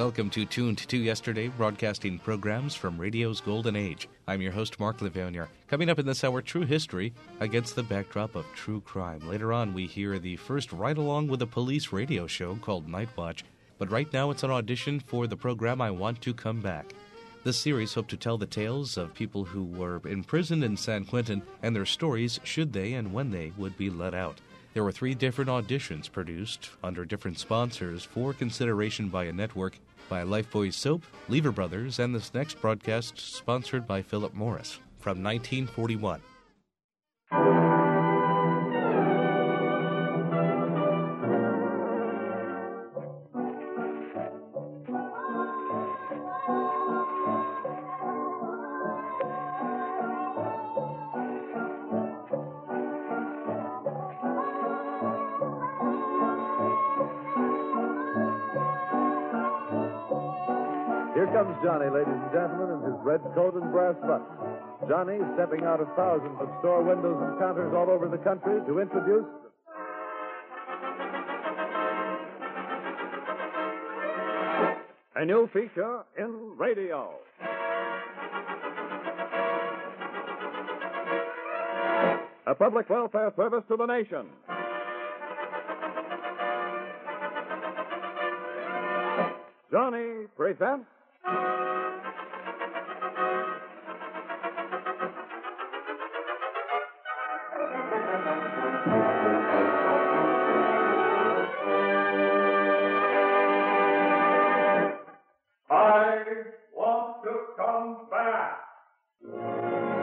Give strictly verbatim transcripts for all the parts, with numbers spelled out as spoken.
Welcome to Tuned to Yesterday, broadcasting programs from radio's golden age. I'm your host, Mark Levanier. Coming up in this hour, True History against the backdrop of true crime. Later on, we hear the first ride-along with a police radio show called Night Watch. But right now, it's an audition for the program I Want to Come Back. This series hoped to tell the tales of people who were imprisoned in San Quentin and their stories should they and when they would be let out. There were three different auditions produced under different sponsors for consideration by a network, by Lifebuoy Soap, Lever Brothers, and this next broadcast sponsored by Philip Morris from nineteen forty-one. Here comes Johnny, ladies and gentlemen, in his red coat and brass buttons. Johnny stepping out of thousands of store windows and counters all over the country to introduce... a new feature in radio. A public welfare service to the nation. Johnny presents... I Want to Come Back.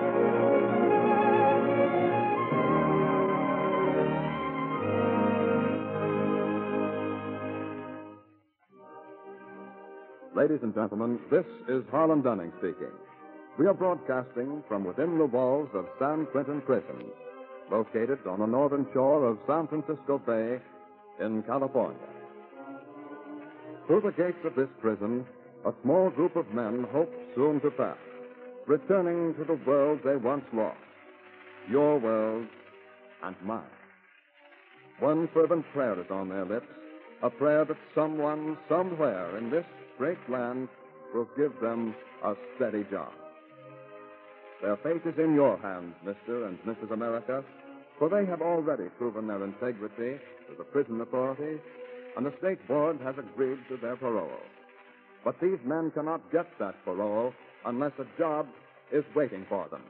Ladies and gentlemen, this is Harlan Dunning speaking. We are broadcasting from within the walls of San Quentin Prison, located on the northern shore of San Francisco Bay in California. Through the gates of this prison, a small group of men hope soon to pass, returning to the world they once lost, your world and mine. One fervent prayer is on their lips, a prayer that someone, somewhere in this great land will give them a steady job. Their fate is in your hands, Mister and Missus America, for they have already proven their integrity to the prison authorities, and the State Board has agreed to their parole. But these men cannot get that parole unless a job is waiting for them.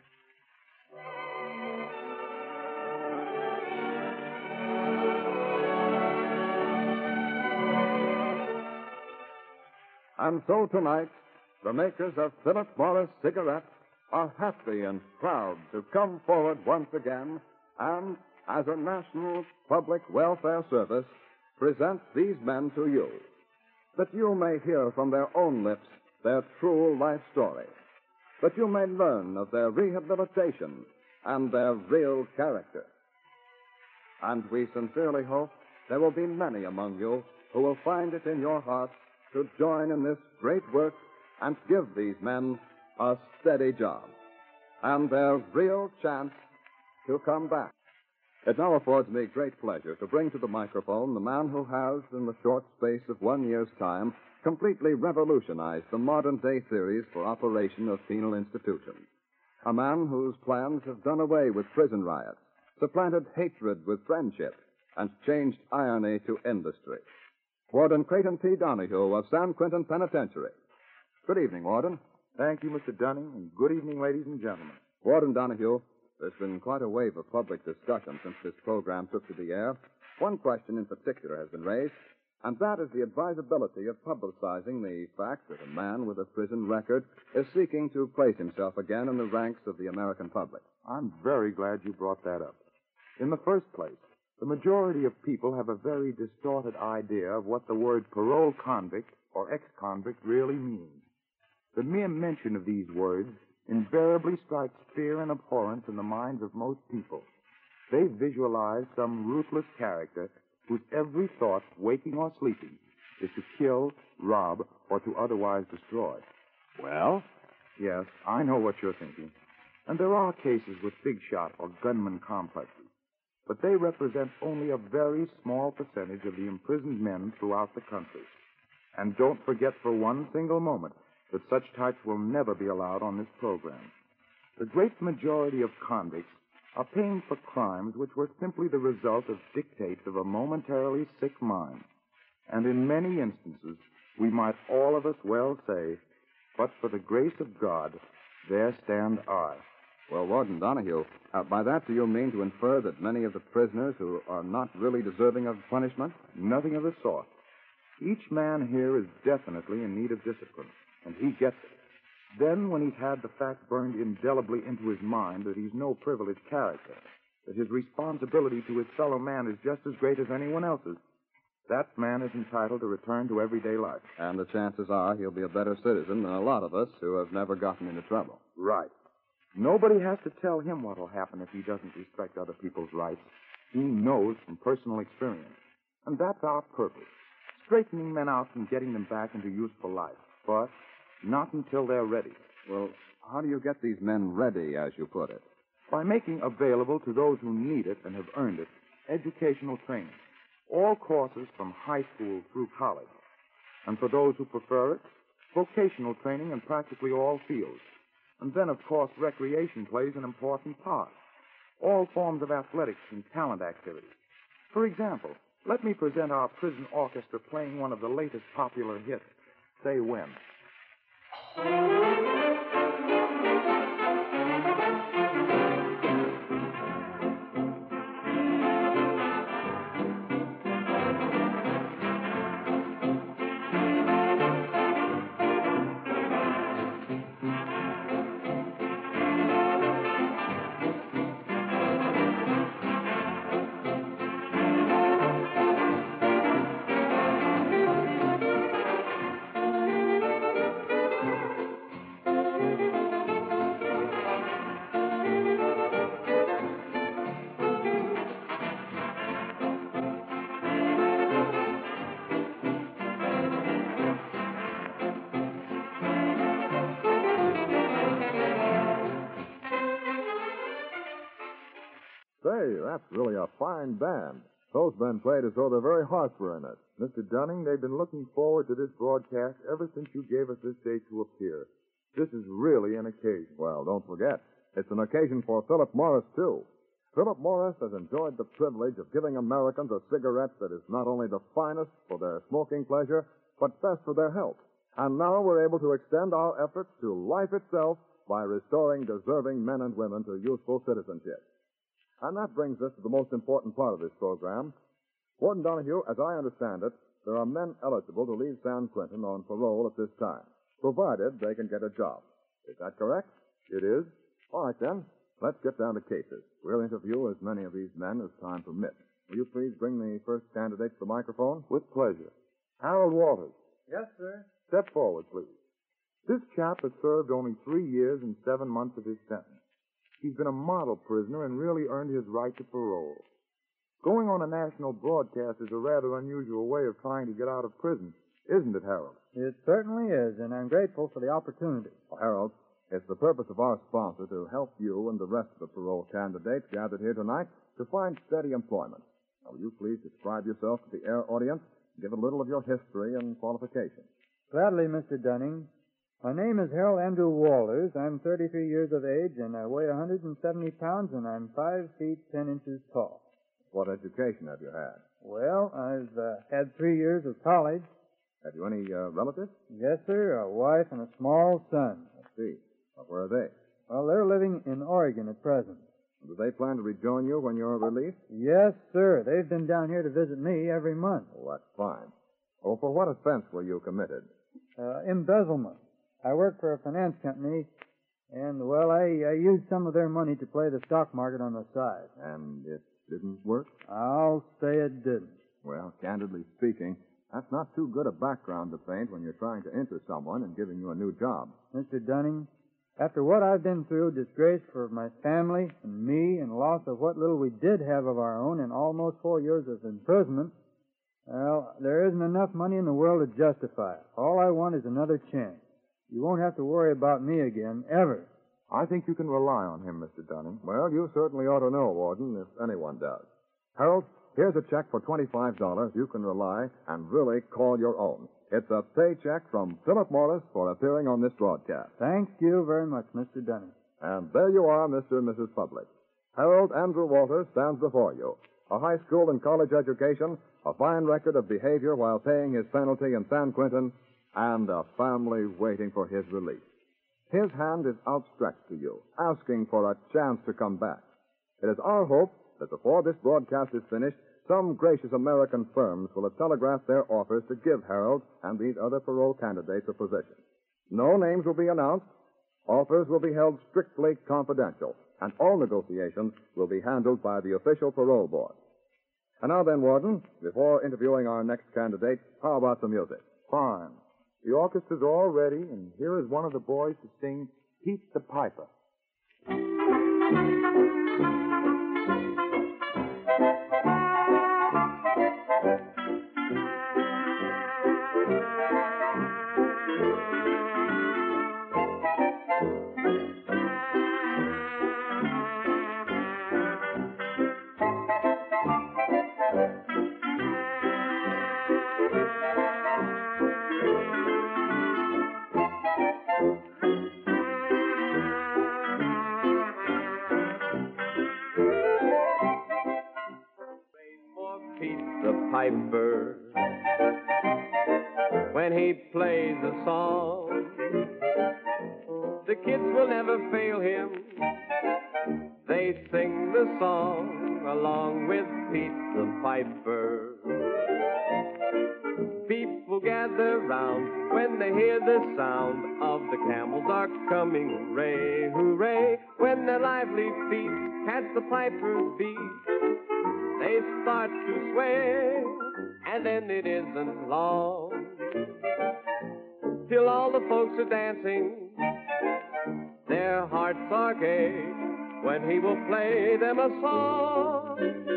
And so tonight, the makers of Philip Morris cigarettes are happy and proud to come forward once again and, as a national public welfare service, present these men to you, that you may hear from their own lips their true life story, that you may learn of their rehabilitation and their real character. And we sincerely hope there will be many among you who will find it in your hearts to join in this great work and give these men a steady job and their real chance to come back. It now affords me great pleasure to bring to the microphone the man who has, in the short space of one year's time, completely revolutionized the modern-day theories for operation of penal institutions. A man whose plans have done away with prison riots, supplanted hatred with friendship, and changed irony to industry. Warden Creighton T. Donahue of San Quentin Penitentiary. Good evening, Warden. Thank you, Mister Dunning, and good evening, ladies and gentlemen. Warden Donahue, there's been quite a wave of public discussion since this program took to the air. One question in particular has been raised, and that is the advisability of publicizing the fact that a man with a prison record is seeking to place himself again in the ranks of the American public. I'm very glad you brought that up. In the first place, the majority of people have a very distorted idea of what the word parole convict or ex-convict really means. The mere mention of these words invariably strikes fear and abhorrence in the minds of most people. They visualize some ruthless character whose every thought, waking or sleeping, is to kill, rob, or to otherwise destroy. Well? Yes, I know what you're thinking. And there are cases with big shot or gunman complexes. But they represent only a very small percentage of the imprisoned men throughout the country. And don't forget for one single moment that such types will never be allowed on this program. The great majority of convicts are paying for crimes which were simply the result of dictates of a momentarily sick mind. And in many instances, we might all of us well say, but for the grace of God, there stand I. Well, Warden Donahue, uh, by that do you mean to infer that many of the prisoners who are not really deserving of punishment? Nothing of the sort. Each man here is definitely in need of discipline, and he gets it. Then, when he's had the fact burned indelibly into his mind that he's no privileged character, that his responsibility to his fellow man is just as great as anyone else's, that man is entitled to return to everyday life. And the chances are he'll be a better citizen than a lot of us who have never gotten into trouble. Right. Nobody has to tell him what will happen if he doesn't respect other people's rights. He knows from personal experience. And that's our purpose, straightening men out and getting them back into useful life. But not until they're ready. Well, how do you get these men ready, as you put it? By making available to those who need it and have earned it educational training. All courses from high school through college. And for those who prefer it, vocational training in practically all fields. And then, of course, recreation plays an important part. All forms of athletics and talent activities. For example, let me present our prison orchestra playing one of the latest popular hits, Say When. Say, that's really a fine band. Those men played as though their very hearts were in it. Mister Dunning, they've been looking forward to this broadcast ever since you gave us this date to appear. This is really an occasion. Well, don't forget, it's an occasion for Philip Morris, too. Philip Morris has enjoyed the privilege of giving Americans a cigarette that is not only the finest for their smoking pleasure, but best for their health. And now we're able to extend our efforts to life itself by restoring deserving men and women to useful citizenship. And that brings us to the most important part of this program. Warden Donahue, as I understand it, there are men eligible to leave San Quentin on parole at this time, provided they can get a job. Is that correct? It is. All right, then. Let's get down to cases. We'll interview as many of these men as time permits. Will you please bring the first candidate to the microphone? With pleasure. Harold Walters. Yes, sir. Step forward, please. This chap has served only three years and seven months of his sentence. He's been a model prisoner and really earned his right to parole. Going on a national broadcast is a rather unusual way of trying to get out of prison, isn't it, Harold? It certainly is, and I'm grateful for the opportunity. Well, Harold, it's the purpose of our sponsor to help you and the rest of the parole candidates gathered here tonight to find steady employment. Now, will you please describe yourself to the air audience and give a little of your history and qualifications? Gladly, Mister Dunning. My name is Harold Andrew Walters. I'm thirty-three years of age, and I weigh one hundred seventy pounds, and I'm five feet ten inches tall. What education have you had? Well, I've uh, had three years of college. Have you any uh, relatives? Yes, sir, a wife and a small son. I see. Well, where are they? Well, they're living in Oregon at present. Do they plan to rejoin you when you're released? Yes, sir. They've been down here to visit me every month. Oh, that's fine. Oh, for what offense were you committed? Uh, embezzlement. I work for a finance company, and, well, I, I used some of their money to play the stock market on the side. And it didn't work? I'll say it didn't. Well, candidly speaking, that's not too good a background to paint when you're trying to enter someone and giving you a new job. Mister Dunning, after what I've been through, disgrace for my family and me and loss of what little we did have of our own and almost four years of imprisonment, well, there isn't enough money in the world to justify it. All I want is another chance. You won't have to worry about me again, ever. I think you can rely on him, Mister Dunning. Well, you certainly ought to know, Warden, if anyone does. Harold, here's a check for twenty-five dollars you can rely and really call your own. It's a paycheck from Philip Morris for appearing on this broadcast. Thank you very much, Mister Dunning. And there you are, Mister and Missus Public. Harold Andrew Walters stands before you. A high school and college education, a fine record of behavior while paying his penalty in San Quentin, and a family waiting for his release. His hand is outstretched to you, asking for a chance to come back. It is our hope that before this broadcast is finished, some gracious American firms will have telegraphed their offers to give Harold and these other parole candidates a position. No names will be announced. Offers will be held strictly confidential, and all negotiations will be handled by the official parole board. And now then, Warden, before interviewing our next candidate, how about some music? Fine. The orchestra's all ready, and here is one of the boys to sing Pete the Piper. Piper, when he plays a song, the kids will never fail him. They sing the song along with Pete the Piper. People gather round when they hear the sound of the camels are coming. Hooray, hooray, when their lively feet catch the piper's beat. They start to sway, and then it isn't long till all the folks are dancing. Their hearts are gay when he will play them a song.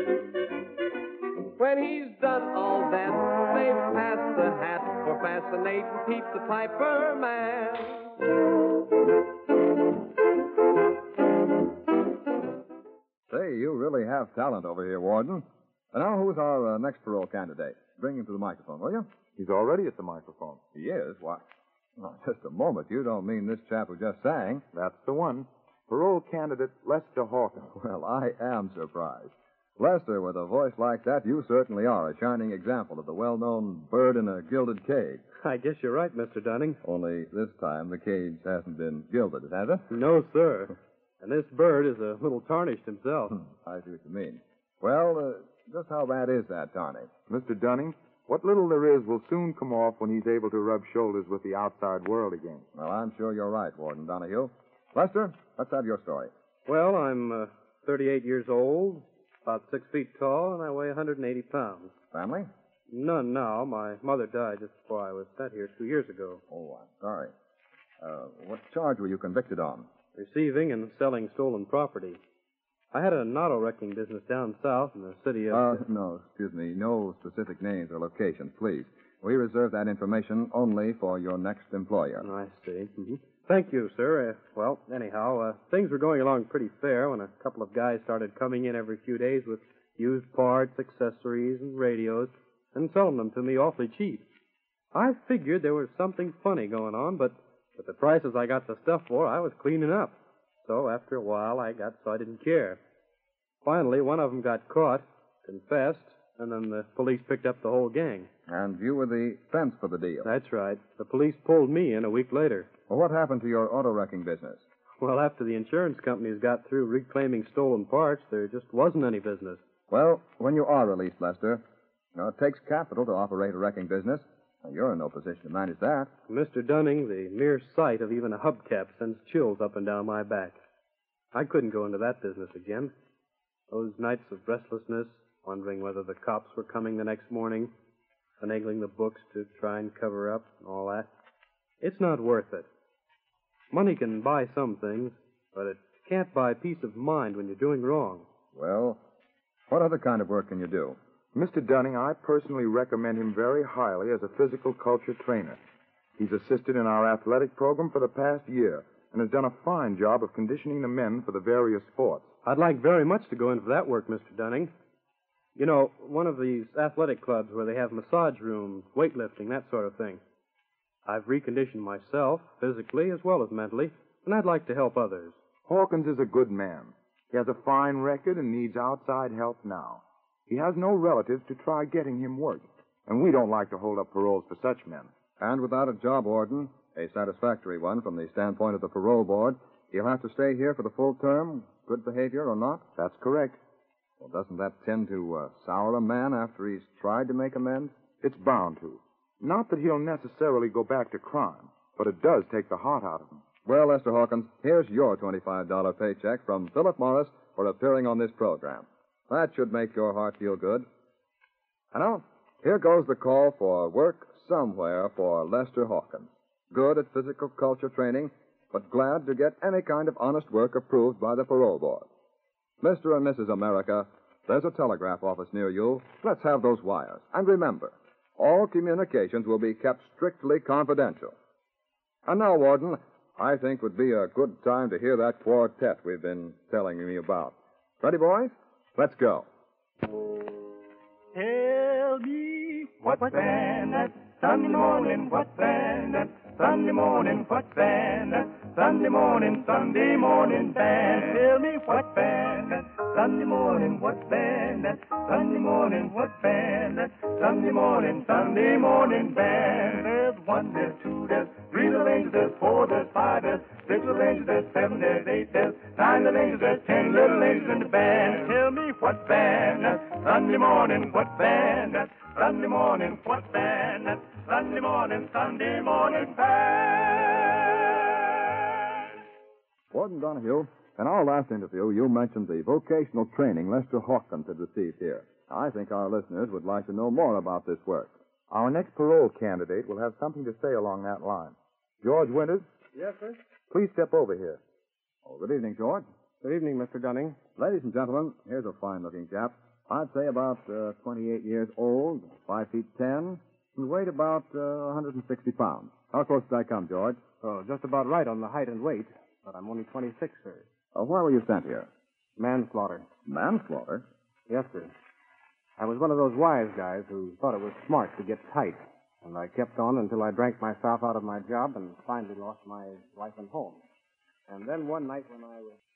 When he's done all that, they pass the hat for fascinating Pete the Piper Man. Say, you really have talent over here, Warden. And now, who's our uh, next parole candidate? Bring him to the microphone, will you? He's already at the microphone. He is? Why? Oh, just a moment. You don't mean this chap who just sang. That's the one. Parole candidate Lester Hawkins. Well, I am surprised. Lester, with a voice like that, you certainly are a shining example of the well-known bird in a gilded cage. I guess you're right, Mister Dunning. Only this time the cage hasn't been gilded, has it? No, sir. And this bird is a little tarnished himself. I see what you mean. Well, uh, just how bad is that tarnish? Mister Dunning, what little there is will soon come off when he's able to rub shoulders with the outside world again. Well, I'm sure you're right, Warden Donahue. Lester, let's have your story. Well, I'm uh, thirty-eight years old, about six feet tall, and I weigh one hundred eighty pounds. Family? None now. My mother died just before I was sent here two years ago. Oh, I'm sorry. Uh, what charge were you convicted on? Receiving and selling stolen property. I had an auto wrecking business down south in the city of... Uh, no, excuse me. No specific names or locations, please. We reserve that information only for your next employer. I see. Mm-hmm. Thank you, sir. Uh, well, anyhow, uh, things were going along pretty fair when a couple of guys started coming in every few days with used parts, accessories, and radios, and selling them to me awfully cheap. I figured there was something funny going on, but with the prices I got the stuff for, I was cleaning up. So after a while, I got so I didn't care. Finally, one of them got caught, confessed, and then the police picked up the whole gang. And you were the fence for the deal. That's right. The police pulled me in a week later. Well, what happened to your auto wrecking business? Well, after the insurance companies got through reclaiming stolen parts, there just wasn't any business. Well, when you are released, Lester, you know, it takes capital to operate a wrecking business. And you're in no position to manage that. Mister Dunning, the mere sight of even a hubcap sends chills up and down my back. I couldn't go into that business again. Those nights of restlessness, wondering whether the cops were coming the next morning, finagling the books to try and cover up and all that. It's not worth it. Money can buy some things, but it can't buy peace of mind when you're doing wrong. Well, what other kind of work can you do? Mister Dunning, I personally recommend him very highly as a physical culture trainer. He's assisted in our athletic program for the past year and has done a fine job of conditioning the men for the various sports. I'd like very much to go in for that work, Mister Dunning. You know, one of these athletic clubs where they have massage rooms, weightlifting, that sort of thing. I've reconditioned myself, physically as well as mentally, and I'd like to help others. Hawkins is a good man. He has a fine record and needs outside help now. He has no relatives to try getting him work, and we don't like to hold up paroles for such men. And without a job, Warden, a satisfactory one from the standpoint of the parole board, he'll have to stay here for the full term, good behavior or not? That's correct. Well, doesn't that tend to uh, sour a man after he's tried to make amends? It's bound to. Not that he'll necessarily go back to crime, but it does take the heart out of him. Well, Lester Hawkins, here's your twenty-five dollars paycheck from Philip Morris for appearing on this program. That should make your heart feel good. And now, here goes the call for work somewhere for Lester Hawkins. Good at physical culture training, but glad to get any kind of honest work approved by the parole board. Mister and Missus America, there's a telegraph office near you. Let's have those wires. And remember, all communications will be kept strictly confidential. And now, Warden, I think would be a good time to hear that quartet we've been telling me about. Ready, boys? Let's go. Tell me what's that Sunday morning, what's that Sunday morning, what's that Sunday morning, Sunday morning band. Tell me what's that Sunday morning, what's that Sunday morning, what's that Sunday morning, Sunday morning band. There's one, there's two, there's three little angels, there's four, there's five, there's six little angels, there's seven, there's eight, there's nine little angels, there's ten little angels in the band. Tell me what's that Sunday morning, what's that Sunday morning, what's that Sunday morning, Sunday morning band. Warden Donahue, in our last interview, you mentioned the vocational training Lester Hawkins had received here. I think our listeners would like to know more about this work. Our next parole candidate will have something to say along that line. George Winters, Yes, sir? please step over here. Oh, good evening, George. Good evening, Mister Dunning. Ladies and gentlemen, here's a fine-looking chap. I'd say about uh, twenty-eight years old, five feet ten, and weighed about uh, one hundred sixty pounds. How close did I come, George? Oh, just about right on the height and weight, but I'm only twenty-six, sir. Uh, why were you sent here? Manslaughter. Manslaughter? Yes, sir. I was one of those wise guys who thought it was smart to get tight, and I kept on until I drank myself out of my job and finally lost my wife and home. And then one night when I was...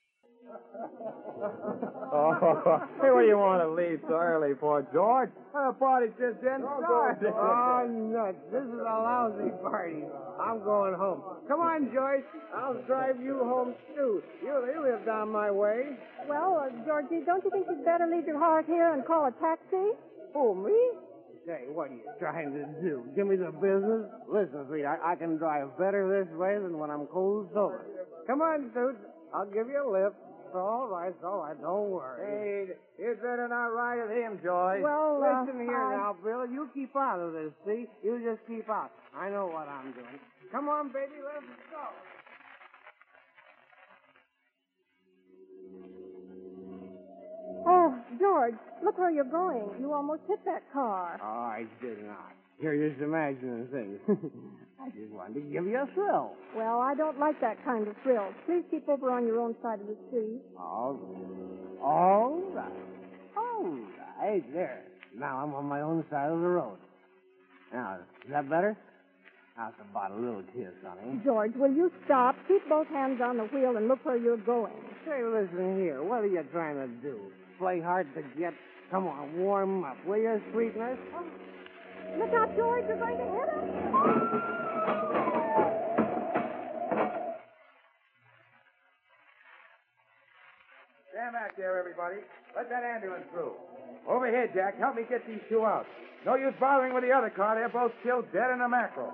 Oh, hey, what do you want to leave so early for, George? The party's just getting started. Oh, nuts. This is a lousy party. I'm going home. Come on, Joyce. I'll drive you home, too. You, you live down my way. Well, uh, Georgie, don't you think you'd better leave your horse here and call a taxi? Who, me? Say, what are you trying to do? Give me the business? Listen, sweetheart, I can drive better this way than when I'm cold sober. Come on, Toots. I'll give you a lift. It's all right, it's all right. Don't worry. Hey, you'd better not ride with him, Joyce. Well, uh, Listen here I... now, Bill. You keep out of this, see? You just keep out. I know what I'm doing. Come on, baby, let's go. Oh, George, look where you're going. You almost hit that car. Oh, I did not. You're just imagining things. I just wanted to give you a thrill. Well, I don't like that kind of thrill. Please keep over on your own side of the street. All right. All right. All right. There. Now I'm on my own side of the road. Now, is that better? How's about a little kiss, honey? George, will you stop? Keep both hands on the wheel and look where you're going. Say, listen here. What are you trying to do? Play hard to get? Come on, warm up, will you, sweetness? Oh. Look out, George. You're going to hit him. Stand back there, everybody. Let that ambulance through. Over here, Jack. Help me get these two out. No use bothering with the other car. They're both still dead in the mackerel.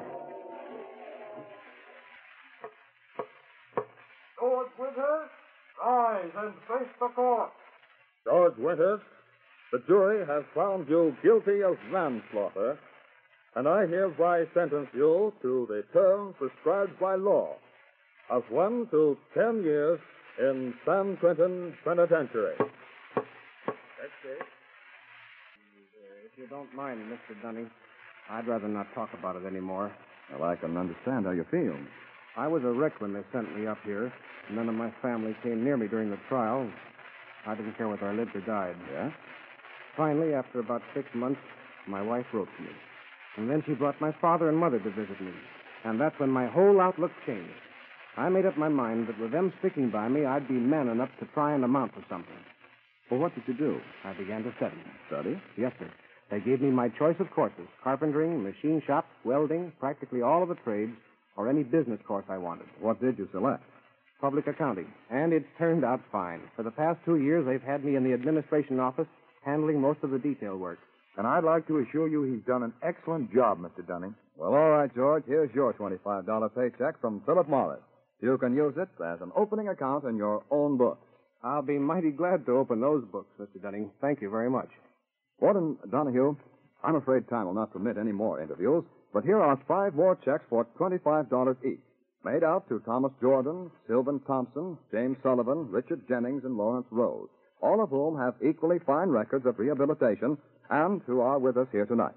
George Winters, rise and face the court. George Winters, the jury has found you guilty of manslaughter, and I hereby sentence you to the term prescribed by law of one to ten years in San Quentin Penitentiary. That's it. If you don't mind, Mister Dunning, I'd rather not talk about it anymore. Well, I can understand how you feel. I was a wreck when they sent me up here. None of my family came near me during the trial. I didn't care whether I lived or died. Yeah? Finally, after about six months, my wife wrote to me. And then she brought my father and mother to visit me. And that's when my whole outlook changed. I made up my mind that with them sticking by me, I'd be man enough to try and amount to something. Well, what did you do? I began to study. Study? Yes, sir. They gave me my choice of courses, carpentering, machine shop, welding, practically all of the trades, or any business course I wanted. What did you select? Public accounting. And it turned out fine. For the past two years, they've had me in the administration office handling most of the detail work. And I'd like to assure you he's done an excellent job, Mister Dunning. Well, all right, George. Here's your twenty-five dollars paycheck from Philip Morris. You can use it as an opening account in your own book. I'll be mighty glad to open those books, Mister Dunning. Thank you very much. Warden Donahue, I'm afraid time will not permit any more interviews, but here are five more checks for twenty-five dollars each, made out to Thomas Jordan, Sylvan Thompson, James Sullivan, Richard Jennings, and Lawrence Rose, all of whom have equally fine records of rehabilitation and who are with us here tonight.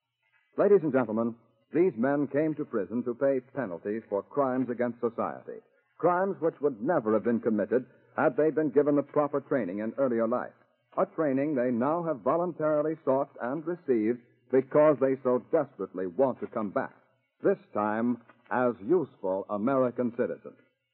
Ladies and gentlemen, these men came to prison to pay penalties for crimes against society, crimes which would never have been committed had they been given the proper training in earlier life, a training they now have voluntarily sought and received because they so desperately want to come back, this time as useful American citizens.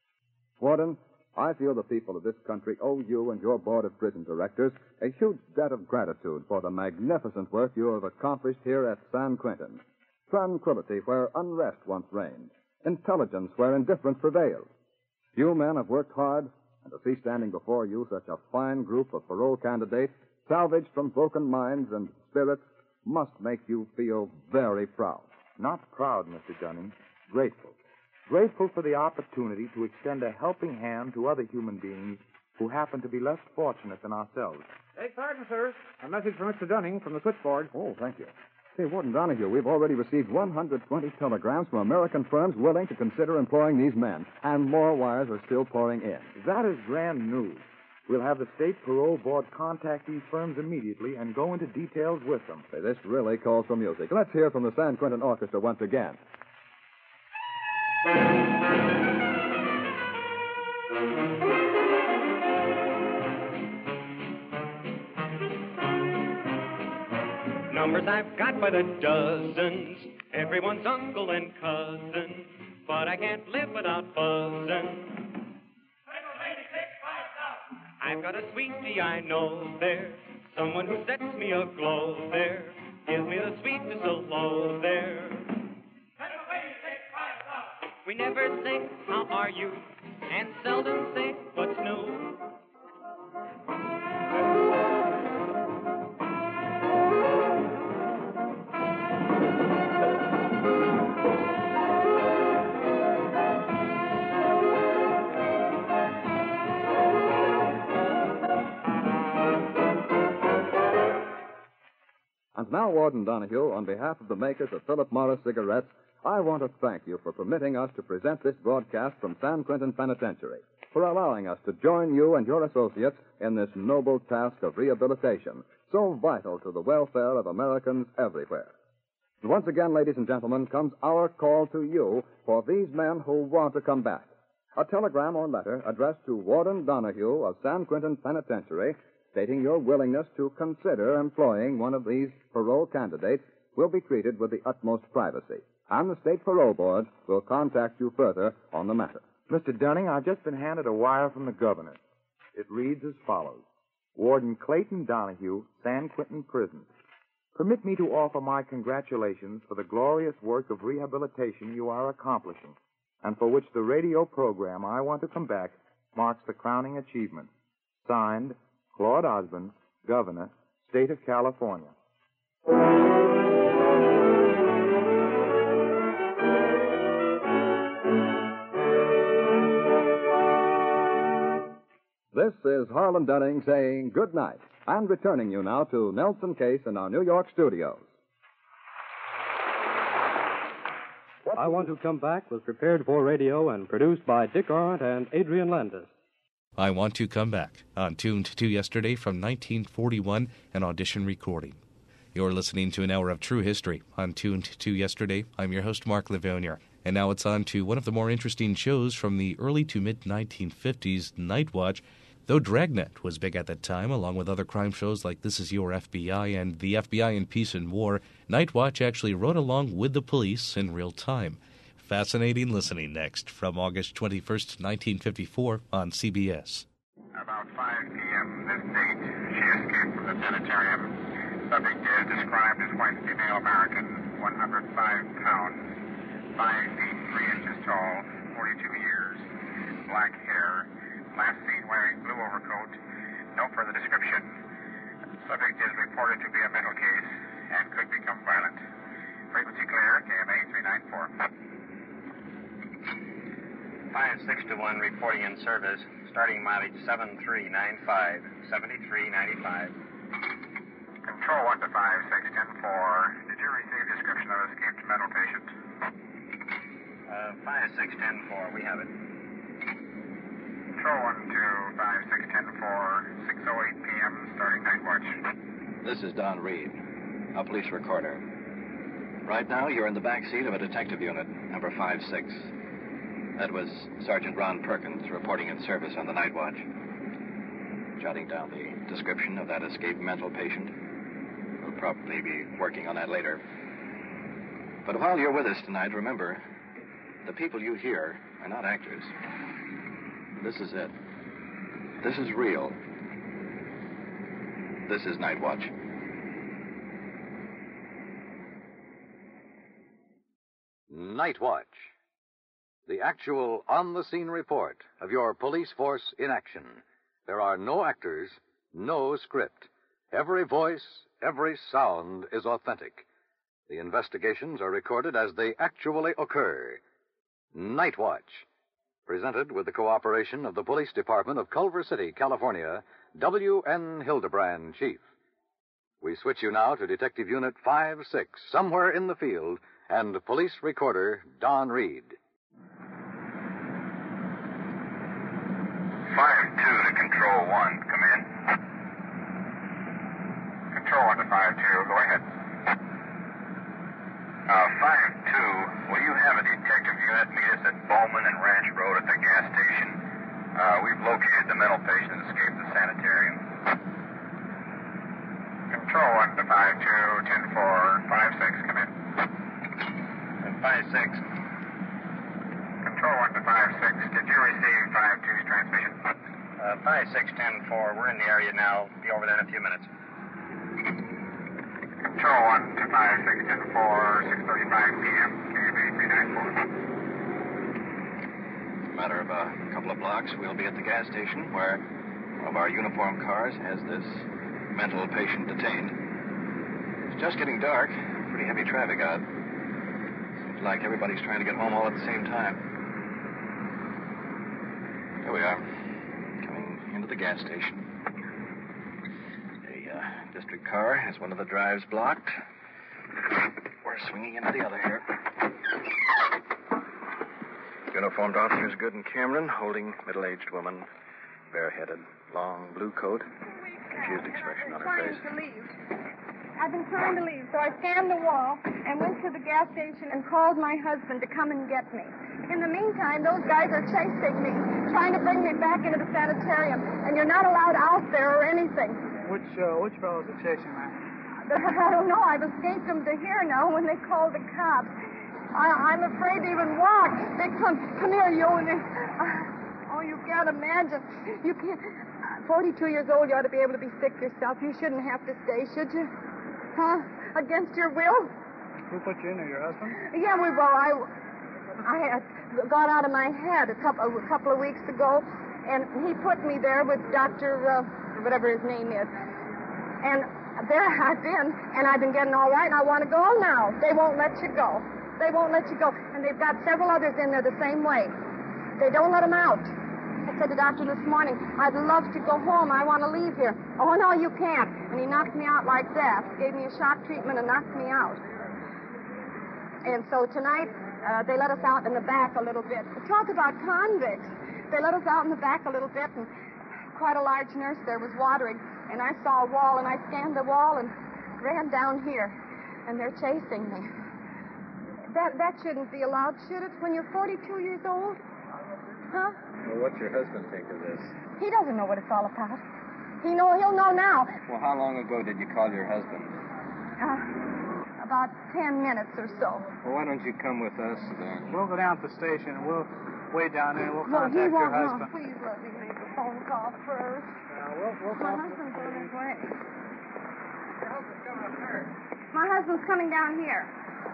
Warden, I feel the people of this country owe you and your Board of Prison Directors a huge debt of gratitude for the magnificent work you have accomplished here at San Quentin. Tranquility where unrest once reigned, intelligence where indifference prevailed. You men have worked hard, and to see standing before you such a fine group of parole candidates, salvaged from broken minds and spirits, must make you feel very proud. Not proud, Mister Dunning. Grateful. Grateful for the opportunity to extend a helping hand to other human beings who happen to be less fortunate than ourselves. Hey, Sergeant, sir. A message from Mister Dunning from the switchboard. Oh, thank you. Say, Warden Donahue, we've already received one hundred twenty telegrams from American firms willing to consider employing these men, and more wires are still pouring in. That is grand news. We'll have the State Parole Board contact these firms immediately and go into details with them. Say, this really calls for music. Let's hear from the San Quentin Orchestra once again. Numbers I've got by the dozens, everyone's uncle and cousin, but I can't live without buzzing. I've got a sweetie I know there, someone who sets me aglow there, gives me the sweetness of low there. We never say, how are you, and seldom say, what's new. And now, Warden Donahue, on behalf of the makers of Philip Morris cigarettes, I want to thank you for permitting us to present this broadcast from San Quentin Penitentiary, for allowing us to join you and your associates in this noble task of rehabilitation, so vital to the welfare of Americans everywhere. And once again, ladies and gentlemen, comes our call to you for these men who want to come back. A telegram or letter addressed to Warden Donahue of San Quentin Penitentiary, stating your willingness to consider employing one of these parole candidates, will be treated with the utmost privacy, and the State Parole Board will contact you further on the matter. Mister Dunning, I've just been handed a wire from the governor. It reads as follows. Warden Clayton Donahue, San Quentin Prison. Permit me to offer my congratulations for the glorious work of rehabilitation you are accomplishing, and for which the radio program I Want to Come Back marks the crowning achievement. Signed, Claude Osborne, Governor, State of California. This is Harlan Dunning saying good night, and returning you now to Nelson Case in our New York studios. I Want to Come Back was prepared for radio and produced by Dick Arndt and Adrian Landis. I Want to Come Back, on Tuned to Yesterday from nineteen forty-one, an audition recording. You're listening to an hour of true history on Tuned to Yesterday. I'm your host, Mark Livonia. And now it's on to one of the more interesting shows from the early to mid nineteen fifties, Night Watch. Though Dragnet was big at that time, along with other crime shows like This Is Your F B I and The F B I in Peace and War, Night Watch actually rode along with the police in real time. Fascinating listening next from August twenty-first, nineteen fifty-four on C B S. About five p.m. this date, she escaped from the sanitarium. Subject is described as white female American, one hundred five pounds, five feet three inches tall, forty-two years, black hair, last seen wearing blue overcoat. No further description. Subject is reported to be a mental case and could become violent. Frequency clear, K M A three nine four. five six to one reporting in service. Starting mileage seven three nine five, seventy-three ninety-five. Control one to five six ten four. Did you receive description of escaped mental patient? Uh, five six ten four, we have it. Control one to five six ten four, six oh eight p.m. starting night watch. This is Don Reed, a police recorder. Right now, you're in the back seat of a detective unit, number five six. That was Sergeant Ron Perkins reporting in service on the night watch. Jotting down the description of that escaped mental patient. We'll probably be working on that later. But while you're with us tonight, remember, the people you hear are not actors. This is it. This is real. This is Night Watch. Night Watch. The actual on-the-scene report of your police force in action. There are no actors, no script. Every voice, every sound is authentic. The investigations are recorded as they actually occur. Night Watch. Presented with the cooperation of the Police Department of Culver City, California, W N Hildebrand, Chief. We switch you now to Detective Unit five six, somewhere in the field, and Police Recorder Don Reed. five two to Control one, come in. Control one to five two, go ahead. Uh, five two, will you have a detective unit meet us at Bowman and Ranch Road at the gas station? Uh, we've located the mental patient that escaped the sanitarium. Control one to five two, ten four, five six, come in. five six. Control one to five six, did you receive five two's transmission? Uh, five six ten four, we're in the area now. Be over there in a few minutes. Control one to five six ten four, six thirty-five p.m., K M A three nine four. Matter of a couple of blocks, we'll be at the gas station where one of our uniformed cars has this mental patient detained. It's just getting dark. Pretty heavy traffic out. Seems like everybody's trying to get home all at the same time. Here we are, coming into the gas station. The uh, district car has one of the drives blocked. We're swinging into the other here. Uniformed officers Good and Cameron, holding middle-aged woman, bareheaded, long blue coat, confused expression on her face. To leave. I've been trying to leave, so I scanned the wall and went to the gas station and called my husband to come and get me. In the meantime, those guys are chasing me, trying to bring me back into the sanitarium, and you're not allowed out there or anything. Which uh, which fellows are chasing that? I don't know. I've escaped them to here now when they called the cops. I, I'm afraid to even walk. They come, come here, you. And they, uh, oh, you can't imagine. You can't. forty-two years old, you ought to be able to be sick yourself. You shouldn't have to stay, should you? Huh? Against your will? Who put you in there, your husband? Yeah, we, well, I, I had got out of my head a couple, a couple of weeks ago, and he put me there with Doctor, uh, whatever his name is. And there I've been, and I've been getting all right, and I want to go now. They won't let you go. They won't let you go. And they've got several others in there the same way. They don't let them out. I said to the doctor this morning, I'd love to go home. I want to leave here. Oh, no, you can't. And he knocked me out like that. Gave me a shock treatment and knocked me out. And so tonight, uh, they let us out in the back a little bit. Talk about convicts. They let us out in the back a little bit, and quite a large nurse there was watering. And I saw a wall, and I scanned the wall and ran down here. And they're chasing me. That that shouldn't be allowed, should it, when you're forty-two years old? Huh? Well, what's your husband think of this? He doesn't know what it's all about. He know he'll know now. Well, how long ago did you call your husband? Uh, about ten minutes or so. Well, why don't you come with us then? We'll go down to the station and we'll wait down there and we'll No, he contact your won't. husband. No, please let me make a phone call first. Yeah, we'll, we'll My talk. husband's on his way. My husband's coming down here.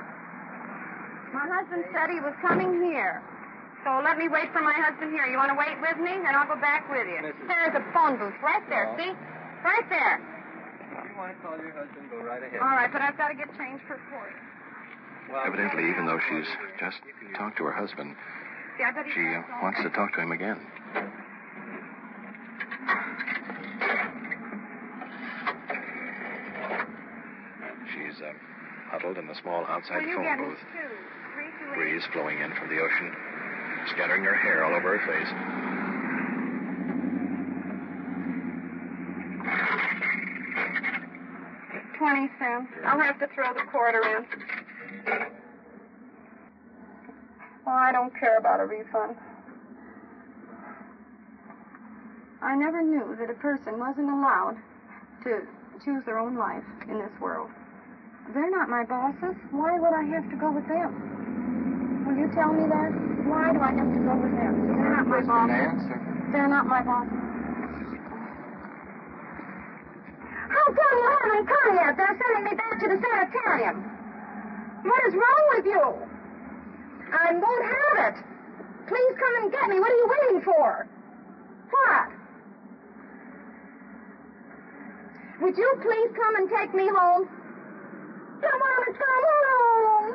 My husband said he was coming here. So let me wait for my husband here. You want to wait with me? Then I'll go back with you. Missus There's a phone booth right there, Oh. see? Right there. If you want to call your husband, go right ahead. All right, but I've got to get change for court. Well, Evidently, even though she's just talked to her husband, See, I bet he's she uh, wants to talk to him again. She's uh, huddled in a small outside Will you phone get booth. his two? Three, two, eight. Breeze flowing in from the ocean, scattering her hair all over her face. Twenty cents. I'll have to throw the quarter in. Oh, I don't care about a refund. I never knew that a person wasn't allowed to choose their own life in this world. They're not my bosses. Why would I have to go with them? Will you tell me that? Why do I have to go with them? They're not my bosses. They're not my bosses. How come you haven't come yet? They're sending me back to the sanitarium. What is wrong with you? I won't have it. Please come and get me. What are you waiting for? What? Would you please come and take me home? Come on, come home.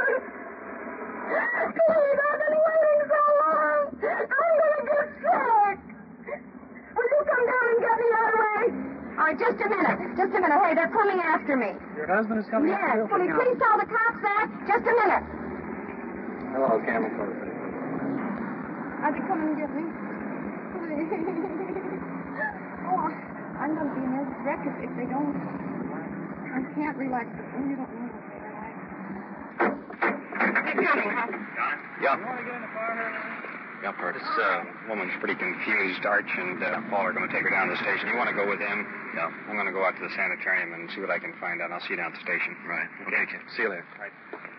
Please, I've been waiting so long. I'm going to get sick. Will you come down and get me out of the way? All right, just a minute. Just a minute. Hey, they're coming after me. Your husband is coming Yes. after you? Will you please tell the cops that? Just a minute. Hello, Camel Corp. Are they coming to get me? Please. Oh, I'm going to be a nervous wreck if, if they don't. I can't relax. Oh, you don't know what they're like. They're coming, huh? Yeah. You want to get in the car here? Yep, This uh, woman's pretty confused. Arch and uh, Paul are going to take her down to the station. You want to go with him? Yeah. I'm going to go out to the sanitarium and see what I can find out. I'll see you down at the station. Right. Okay. Okay. See you later. Right.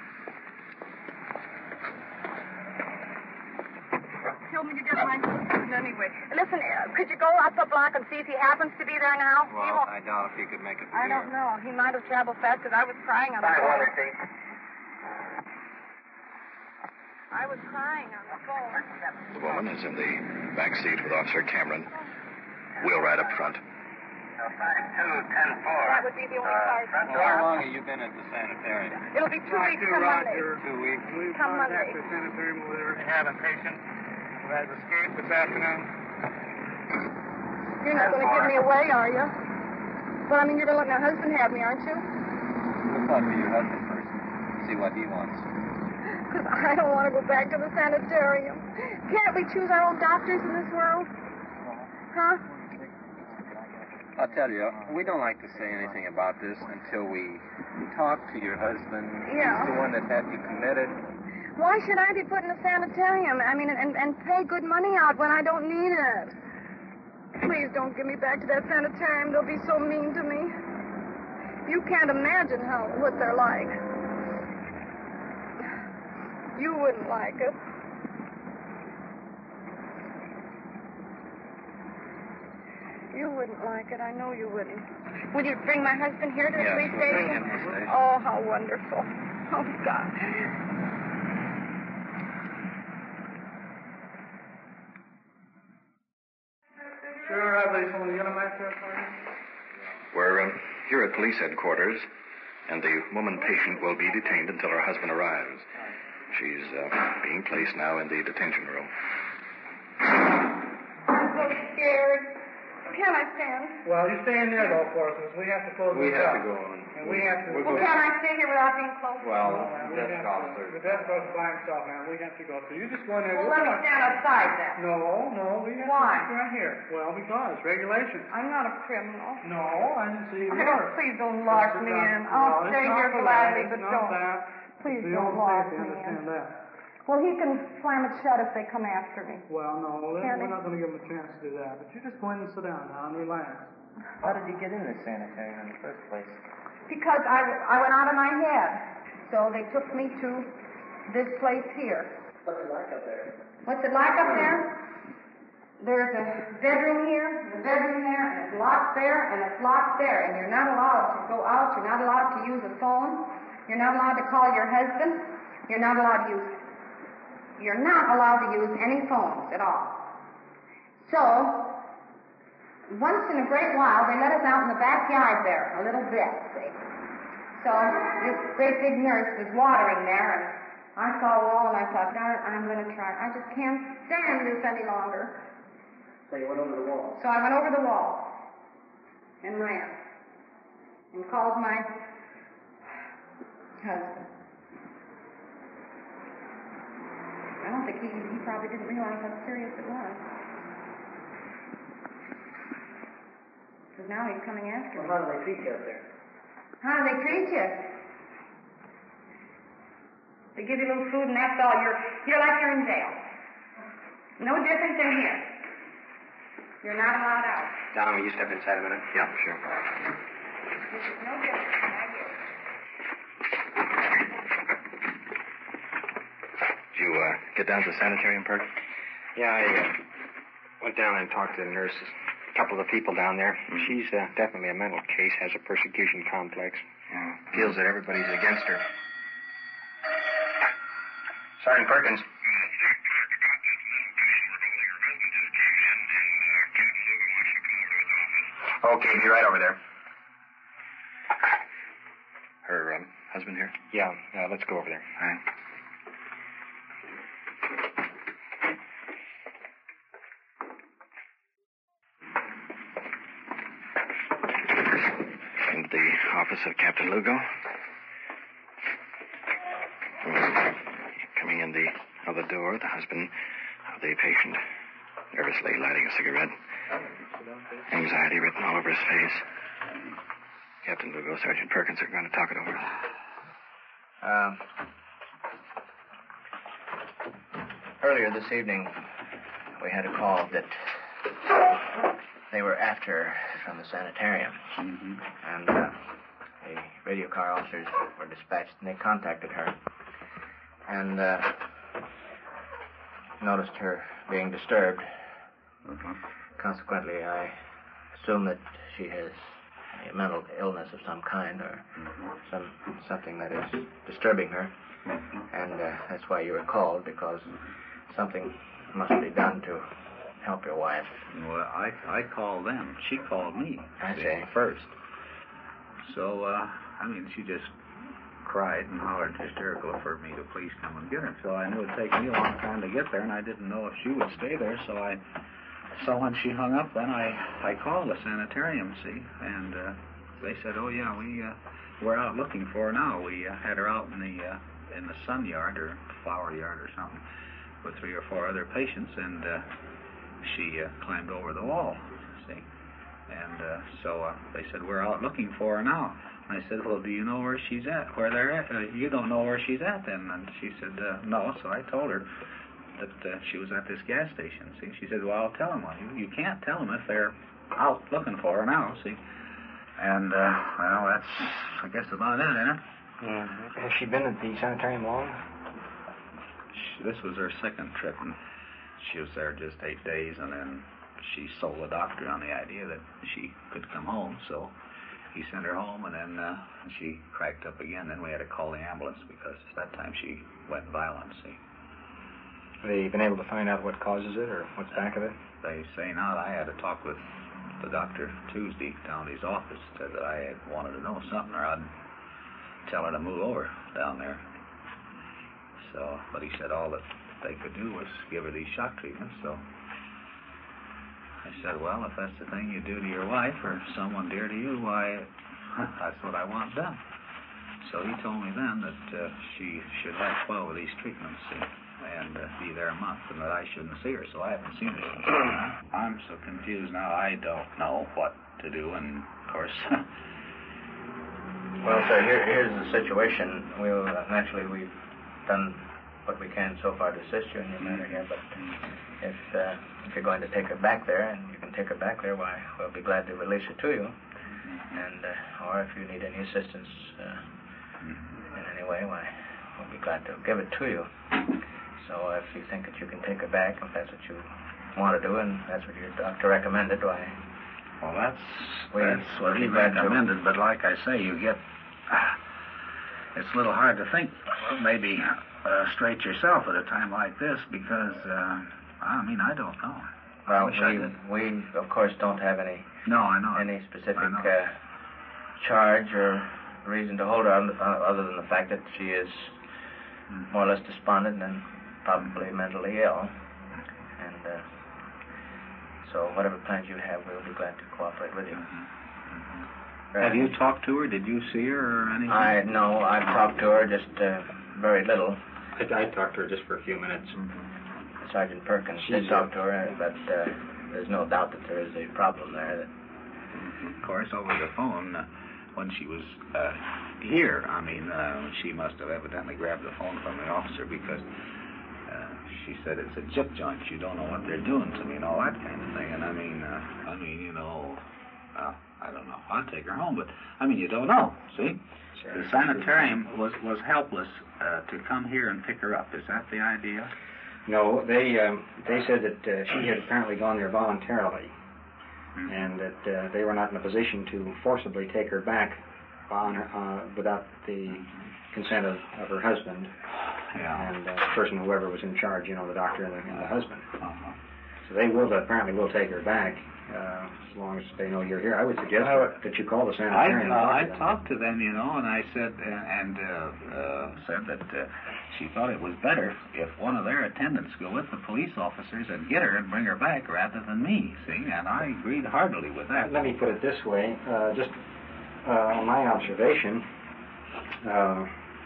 Told me you didn't mind husband anyway. Listen, uh, could you go up the block and see if he happens to be there now? He Well, won't- I doubt if he could make it I don't know. He might have traveled fast because I was crying on the phone. I was crying on the phone. The woman is in the back seat with Officer Cameron. Wheelwright up front. That would be the only car. Well, how long have you been at the sanitarium? It'll be two weeks from Monday. Two weeks. We've Come Monday. contacted the sanitarium over there. We have a patient who has escaped this afternoon. You're not going to give me away, are you? But I mean, you're going to let my husband have me, aren't you? We'll talk to your husband first. See what he wants. Because I don't want to go back to the sanitarium. Can't we choose our own doctors in this world? Huh? I'll tell you, we don't like to say anything about this until we talk to your husband. Yeah. He's the one that had you committed. Why should I be put in a sanitarium? I mean, and, and pay good money out when I don't need it. Please don't give me back to that sanitarium. They'll be so mean to me. You can't imagine how what they're like. You wouldn't like it. You wouldn't like it. I know you wouldn't. Would you bring my husband here to the Yes, police we'll bring station? him to the station. Oh, how wonderful. Oh, God. Sure, have they someone get him back there for you? We're um, here at police headquarters, and the woman patient will be detained until her husband arrives. She's uh, being placed now in the detention room. I'm so scared. Can I stand? Well, you stay in there, though, for us, because we have to close We this have up. to go on. And we have to... Well, can I stay here without being close? Well, No, man, we desk have officer. to- The desk officer by himself, man. We have to go. So you just go in there. Well, We're let me gonna- stand outside then. No, no, we have Why? to sit right here. Well, because regulations. I'm not a criminal. No, I didn't see you I were. don't, please don't lock me in. I'll No, it's stay not here for gladly, that. but It's not don't. that. Please We don't don't lock say me to in. understand that. Well, he can slam it shut if they come after me. Well, no, Lynn, Can't we're he? not going to give him a chance to do that. But you just go in and sit down now and relax. How did he get in the sanitarium in the first place? Because I, I went out of my head. So they took me to this place here. What's it like up there? What's it like up there? There's a bedroom here, and a bedroom there, and it's locked there, and it's locked there. And you're not allowed to go out. You're not allowed to use a phone. You're not allowed to call your husband. You're not allowed to use... You're not allowed to use any phones at all. So, once in a great while, they let us out in the backyard there, a little bit, see. So, this great big nurse was watering there, and I saw a wall, and I thought, darn it, I'm going to try. I just can't stand this any longer. So you went over the wall? So I went over the wall and ran and called my husband. I don't think he, he probably didn't realize how serious it was. Because now he's coming after me. Well, how do they treat you up there? How do they treat you? They give you a little food and that's all. You're, you're like you're in jail. No different than here. You're not allowed out. Don, will you step inside a minute? Yeah, sure. This is no different than I get. Did you uh, get down to the sanitarium, Perk? Yeah, I uh, went down and talked to the nurses. A couple of the people down there. Mm-hmm. She's uh, definitely a mental case, has a persecution complex. Yeah. Feels that everybody's against her. Sergeant Perkins. Okay, be right over there. Her um, husband here? Yeah, uh, let's go over there. All right. Into the office of Captain Lugo. Coming in the other door, the husband of the patient, nervously lighting a cigarette. Anxiety written all over his face. Captain Lugo, Sergeant Perkins are going to talk it over. Uh, earlier this evening, we had a call that they were after from the sanitarium. Mm-hmm. And uh, the radio car officers were dispatched, and they contacted her. And uh, noticed her being disturbed. Mm-hmm. Consequently, I assume that she has a mental illness of some kind or mm-hmm. some something that is disturbing her. Mm-hmm. And uh, that's why you were called, because something must be done to help your wife. Well, I I called them. She called me. I see. First. So, uh, I mean, she just cried and hollered hysterical for me to please come and get her. So I knew it would take me a long time to get there, and I didn't know if she would stay there, so I... So when she hung up, then I, I called the sanitarium, see, and uh, they said, oh, yeah, we, uh, we're out looking for her now. We uh, had her out in the uh, in the sun yard or flower yard or something with three or four other patients, and uh, she uh, climbed over the wall, see. And uh, so uh, they said, we're out looking for her now. And I said, well, do you know where she's at? Where they're at? Uh, you don't know where she's at, then? And she said, uh, no. So I told her that uh, she was at this gas station, see. She said, well, I'll tell them. Well, you, you can't tell them if they're out looking for her now, see. And, uh, well, that's, I guess, about it, isn't it? Yeah. Has she been at the sanitarium long? She, this was her second trip, and she was there just eight days, and then she sold the doctor on the idea that she could come home, so he sent her home, and then uh, she cracked up again. Then we had to call the ambulance because that time she went violent, see. Have they been able to find out what causes it or what's back of it? They say not. I had to talk with the doctor Tuesday down at his office. Said that I had wanted to know something, or I'd tell her to move over down there. So, but he said all that they could do was give her these shock treatments, so I said, well, if that's the thing you do to your wife or someone dear to you, why, that's what I want done. So he told me then that uh, she should have twelve of these treatments, see, and uh, be there a month, and that I shouldn't see her, so I haven't seen her since then. I'm so confused now, I don't know what to do, and of course... Well, sir, here, here's the situation. We'll, uh, naturally, we've done what we can so far to assist you in your matter here. But if uh, if you're going to take her back there, and you can take her back there, why, we'll be glad to release her to you. And uh, or if you need any assistance uh, in any way, why, we'll be glad to give it to you. So if you think that you can take her back, if that's what you want to do, and that's what your doctor recommended, why... Well, that's, we, that's what he recommended, but like I say, you get... Uh, it's a little hard to think, maybe uh, straight yourself at a time like this, because, uh, I mean, I don't know. Well, we, we, of course, don't have any... No, I know. Any specific uh, charge or reason to hold her, uh, other than the fact that she is mm. more or less despondent and probably mentally ill. And uh, so whatever plans you have, we'll be glad to cooperate with you. Mm-hmm. Have you talked to her? Did you see her or anything? I No, I've talked to her, just uh, very little. I, I talked to her just for a few minutes. Mm-hmm. Sergeant Perkins did talk to her, but uh, there's no doubt that there is a problem there. That... Of course, over the phone, uh, when she was uh, here, I mean, uh, she must have evidently grabbed the phone from the officer because... She said it's a chip joint. You don't know what they're doing to me and all that kind of thing. And I mean, uh, I mean, you know, well, I don't know. I'll take her home, but I mean, you don't know. See, sure. The sanitarium was was helpless uh, to come here and pick her up. Is that the idea? No, they um, they said that uh, she had apparently gone there voluntarily, mm-hmm. and that uh, they were not in a position to forcibly take her back on her, uh, without the consent of, of her husband. Yeah. And uh, the person, whoever was in charge, you know, the doctor and the, and the husband. Uh-huh. So they will apparently will take her back uh, as long as they know you're here. I would suggest I, that you call the sanitarium. I, uh, talk I talked to them, you know, and I said uh, and uh, uh, said that uh, she thought it was better if one of their attendants go with the police officers and get her and bring her back rather than me. See, and I agreed heartily with that. Let me put it this way: uh, just uh, on my observation, uh,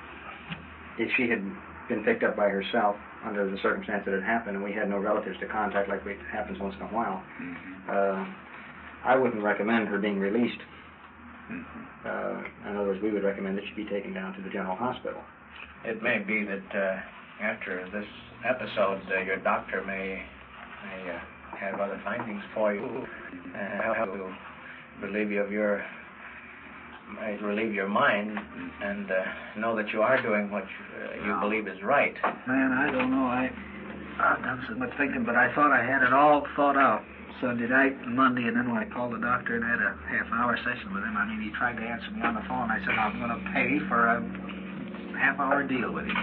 if she had been picked up by herself under the circumstance that it happened, and we had no relatives to contact like it happens once in a while, mm-hmm. uh, I wouldn't recommend her being released. Mm-hmm. Uh, in other words, we would recommend that she be taken down to the general hospital. It may be that uh, after this episode, uh, your doctor may, may uh, have other findings for you and help to relieve you of your might relieve your mind and uh, know that you are doing what you, uh, you believe is right. Man, I don't know. I, I've done so much thinking, but I thought I had it all thought out. Sunday night and Monday, and then when I called the doctor and had a half-hour session with him, I mean, he tried to answer me on the phone. I said, I'm going to pay for a half-hour deal with him.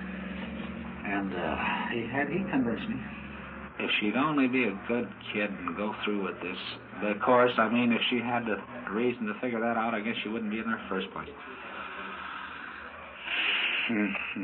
And uh, he had he convinced me. If she'd only be a good kid and go through with this. But of course, I mean, if she had the reason to figure that out, I guess she wouldn't be in the first place. Mm-hmm.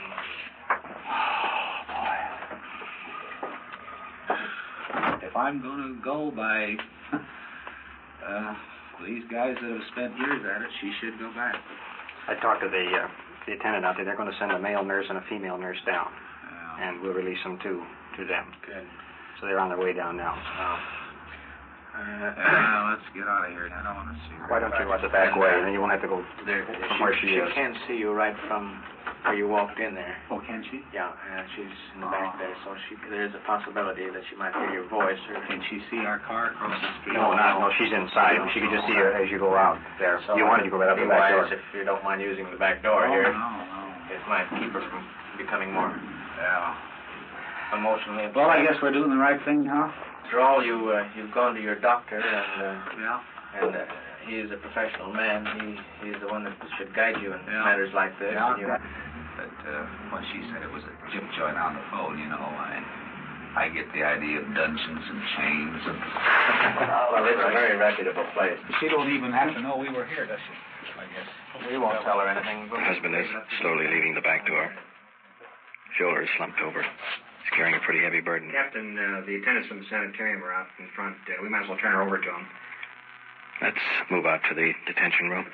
Oh, boy. If I'm going to go by uh, these guys that have spent years at it, she should go back. I talked to the, uh, the attendant out there. They're going to send a male nurse and a female nurse down. Yeah. And we'll release them to, to them. Good. So they're on their way down now. Oh. Uh, uh, let's get out of here. I don't want to see her. Why don't you watch the back way, and then you won't have to go there, from she, where she, she is. She can see you right from where you walked in there. Oh, can she? Yeah, uh, she's in the oh. back there, so she, there is a possibility that she might hear your voice. Or... Can she see our car across the street? No, no, no, she's inside. She can just see her as you go out there. So you wanted to go right up the back door. If you don't mind using the back door oh, here, no, no. It might keep her from becoming more yeah. emotionally upset. Well, I guess we're doing the right thing now. After all, you, uh, you've gone to your doctor, and, uh, yeah. and uh, he is a professional man. He He's the one that should guide you in yeah. matters like this. Yeah. You... But uh, when she said it was a chip joint on the phone, you know, I I get the idea of dungeons and chains. And well, it's a very reputable place. She don't even have to know we were here, does she? I guess. We won't tell her anything. Her husband is slowly leaving the back door. Shoulder is slumped over. He's carrying a pretty heavy burden. Captain, uh, the attendants from the sanitarium are out in front. Uh, we might as well turn her over to them. Let's move out to the detention room.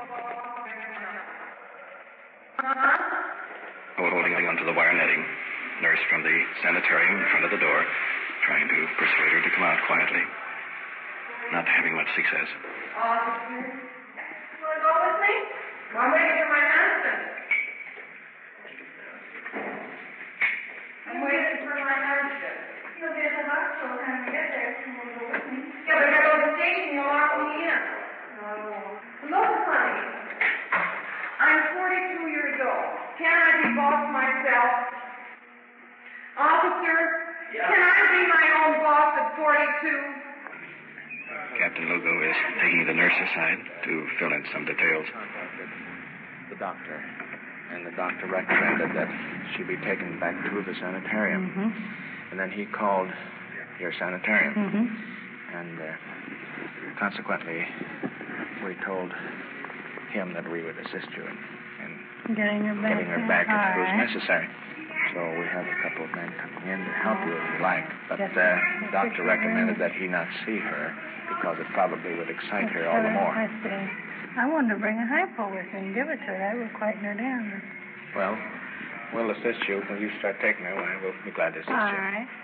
Holding onto the wire netting. nurse from the sanitarium in front of the door, trying to persuade her to come out quietly. Not having much success. Officer, you want to go with me? I'm waiting for my husband. I'm waiting for my husband. You'll be at the hospital when we get there. You want to go with me? Yeah, but if I go to the station, you'll lock me in. No. Look, honey. I'm forty-two years old. Can I be boss myself? Officer, yeah. Can I be my own boss at forty-two? Captain Lugo is taking the nurse aside to fill in some details. The doctor. And the doctor recommended that she be taken back to the sanitarium. Mm-hmm. And then he called your sanitarium. Mm-hmm. And uh, consequently, we told him that we would assist you in, in getting her back, getting her back if it was right. necessary. So we have a couple of men coming in to help you if you like. But uh, the doctor recommended that he not see her because it probably would excite her all the more. I see. I wanted to bring a hypo with me and give it to her. That would quieten her down. Well, we'll assist you. When you start taking her, we'll be glad to assist all you. All right.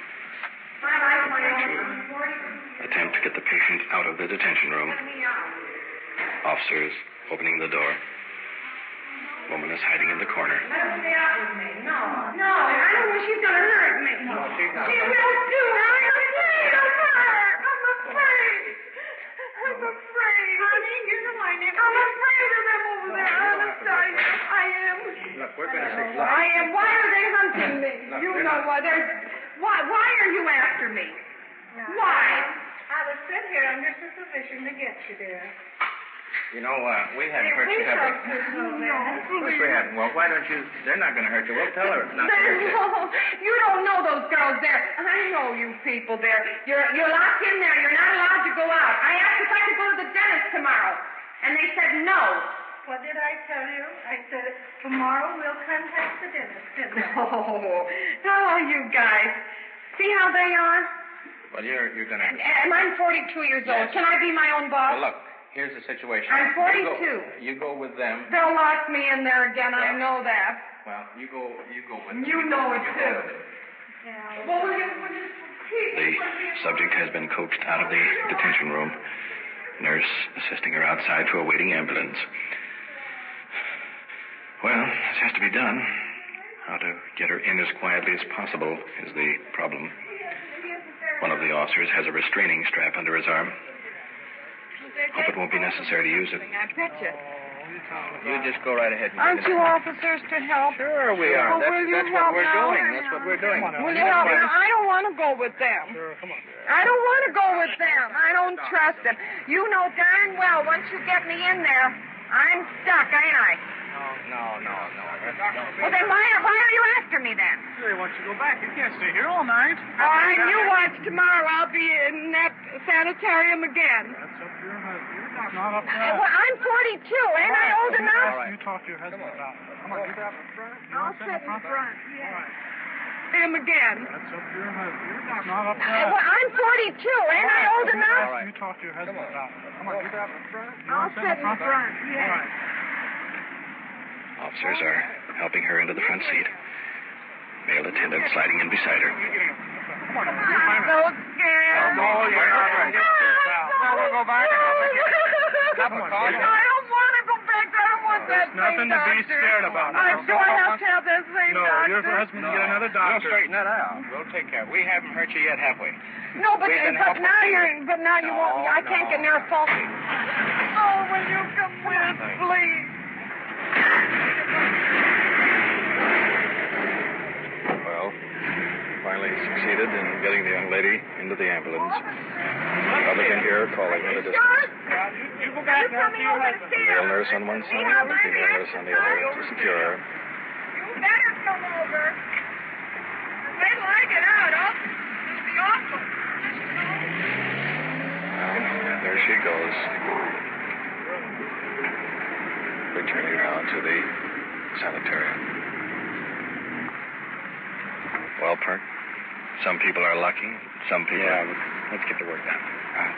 Attempt to get the patient out of the detention room. Officers opening the door. Woman is hiding in the corner. Let her stay out with me. No. No, I don't know she's going to hurt me. No, she's not. She will do. I'm afraid of her. I'm afraid. I'm afraid. Honey, you know I never... I'm afraid of them over there. Honest, I am. I am. Look, we're going to say... Look. I am. Why are they hunting me? Look, you we're know not... why. There's... Why, why are you after me? No, why? I was sent here under supervision to get you there. You know, uh, we haven't hurt you, have we? No. Of course we haven't. Well, why don't you... They're not going to hurt you. We'll tell her not to hurt you. No, you don't know those girls there. I know you people there. You're you're locked in there. You're not allowed to go out. I asked if I could go to the dentist tomorrow, and they said no. What did I tell you? I said tomorrow we'll contact the dentist, didn't I? Oh, oh, you guys. See how they are? Well, you're, you're going to... And, and I'm forty-two years Yes. old. Can I be my own boss? Well, look. Here's the situation. I'm forty-two. You go, you go with them. They'll lock me in there again. I know that. Well, you go. You go with them. You know it you too. Yeah. Well, will you, will you please? The subject has been coaxed out of the detention room. Nurse assisting her outside to a waiting ambulance. Well, this has to be done. How to get her in as quietly as possible is the problem. One of the officers has a restraining strap under his arm. Hope it won't be necessary to use it. I bet you. You just go right ahead. And Aren't you officers to help? Sure we are. Well, that's will you that's help what we're now? doing. That's what we're doing. Will you help me? I don't want to go with them. Sure, come on. I don't want to go with them. I don't trust them. You know darn well once you get me in there, I'm stuck, ain't I? No, no, no, no. Well, then why, why are you after me then? Sure, he wants you to go back. You can't stay here all night. All right, you watch tomorrow. I'll be in that sanitarium again. That's up to your husband. You're not up to Uh, well, I'm forty-two. Ain't I old enough? All right. You talk to your husband about it. Come on, get out in front. You I'll want to sit in front? front. All right. Him again. That's up to your husband. You're not up to Uh, that. well, I'm forty-two. Ain't I old enough? All right. You talk to your husband about it. Come on, get out in front. You I'll want to sit in front. All Yeah. right. Officers are helping her into the front seat. Male attendant sliding in beside her. Come on, I'm so scared. Oh, you're not right. Now we'll go back and I'll make it. Come on, I don't want to go back. I don't want that There's nothing thing, to be doctor. scared about. I'm sure I have to have this thing, No, doctor. your husband will get another We'll doctor. straighten that out. We'll take care of it. We haven't hurt you yet, have we? No, but, We've been but helping now you. you're, but now you No, won't. I can't no. get near a phone. Oh, will you come with, please? Well, finally succeeded in getting the young lady into the ambulance. Others in here calling at a distance. You, you go back now and see your husband. The male nurse on one side, the female nurse on the other to secure her. You better come over. Wait till I get out. I'll, it'll be awful. Well, there she goes. Returning now to the sanitarium. Well, Perk, some people are lucky, some people... Yeah, let's get the work done. Uh,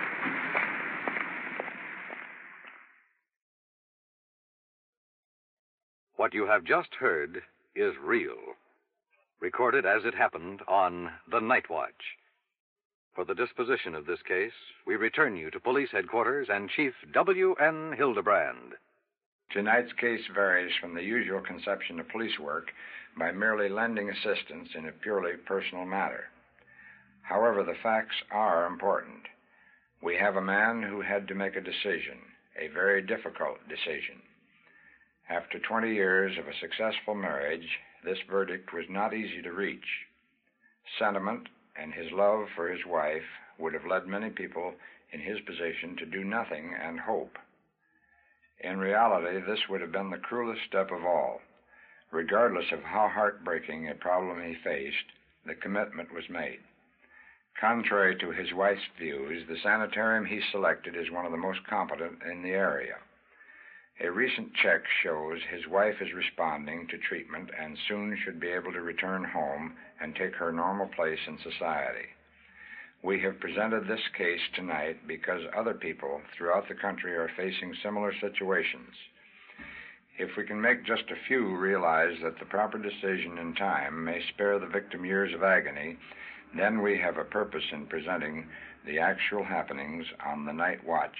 What you have just heard is real. recorded as it happened on The Night Watch. For the disposition of this case, we return you to Police Headquarters and Chief W N Hildebrand. Tonight's case varies from the usual conception of police work by merely lending assistance in a purely personal matter. However, the facts are important. We have a man who had to make a decision, a very difficult decision. After twenty years of a successful marriage, this verdict was not easy to reach. Sentiment and his love for his wife would have led many people in his position to do nothing and hope. In reality, this would have been the cruelest step of all. Regardless of how heartbreaking a problem he faced, the commitment was made. Contrary to his wife's views, the sanitarium he selected is one of the most competent in the area. A recent check shows his wife is responding to treatment and soon should be able to return home and take her normal place in society. We have presented this case tonight because other people throughout the country are facing similar situations. If we can make just a few realize that the proper decision in time may spare the victim years of agony, then we have a purpose in presenting the actual happenings on The Night Watch.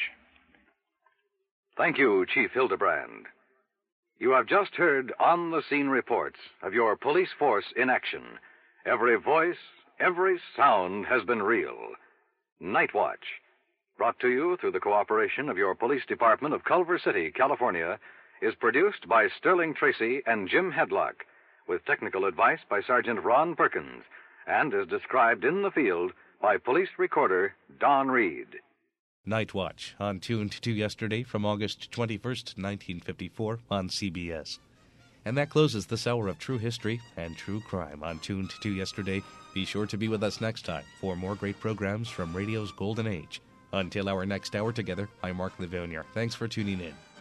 Thank you, Chief Hildebrand. You have just heard on-the-scene reports of your police force in action. Every voice, every sound has been real. Night Watch, brought to you through the cooperation of your police department of Culver City, California, is produced by Sterling Tracy and Jim Hedlock, with technical advice by Sergeant Ron Perkins, and is described in the field by police recorder Don Reed. Night Watch, on Tuned to Yesterday from August twenty-first, nineteen fifty-four, on C B S. And that closes this hour of true history and true crime on Tuned to Yesterday. Be sure to be with us next time for more great programs from radio's golden age. Until our next hour together, I'm Mark Livonia. Thanks for tuning in.